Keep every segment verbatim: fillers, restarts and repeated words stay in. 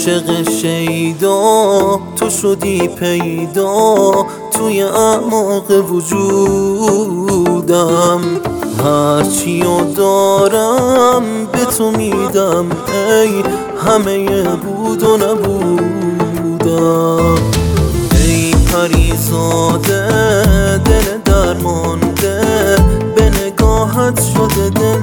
عاشق شیدا تو شدی پیدا توی اعماق وجودم، هرچیو دارم به تو میدم ای همه بود و نبودم. ای پریزاده دل درمانده به نگاهت شده دل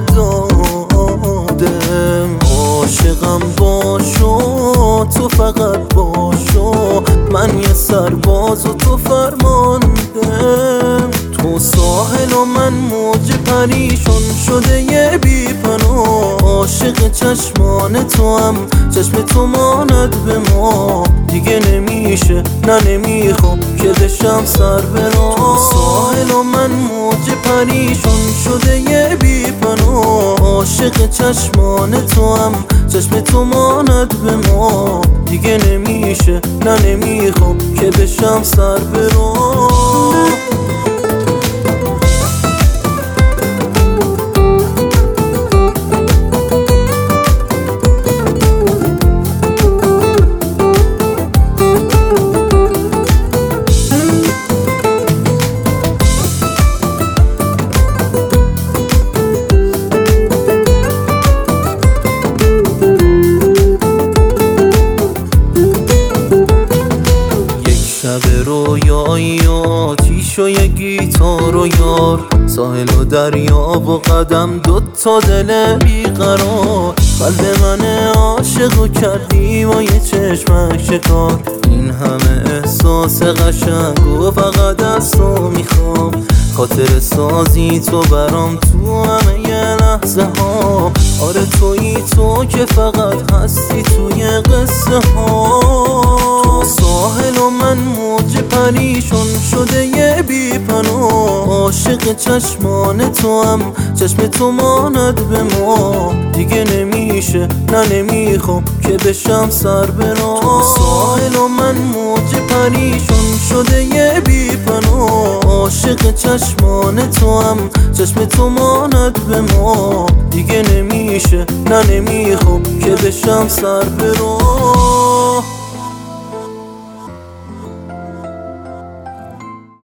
دادم، عاشقم باشو تو فقط باشو، من یه سرباز و تو فرماندم، تو ساحل و من موج پریشون شده یه بی پناه، عاشق چشمان تو هم چشم تو ماند به ما، دیگه نمیشه نه نمیخوام که بشم سر برا، تو ساحل و من موج پریشون شده یه بی پناه، عاشق چشمان تو هم چشم تو ماند به ما، دیگه نمیشه نه نمیخوام که بشم سر برا. شب رویایی آتیش و یه گیتار و یار، ساحل و دریا و قدم دوتا دل بیقرار، قلب من عاشقو کردی با یه چشمک شکار، این همه احساس قشنگ و فقط از تو میخوام، خاطر سازی تو برام تو همه یه لحظه ها، آره تویی تو که فقط هستی توی قصه ها، تو ساحل و من موج پریشون شده یه بی پناه، عاشق چشمان تو هم چشم تو ماند به ما، دیگه نمیشه نه نمیخوام که بشم سر برا، تو ساحل و من موج پریشون شده یه بی پناه، عاشق چشمان تو هم چشم تو ماند به ما، دیگه نمیشه نه نمیخوام که بشم سر برا.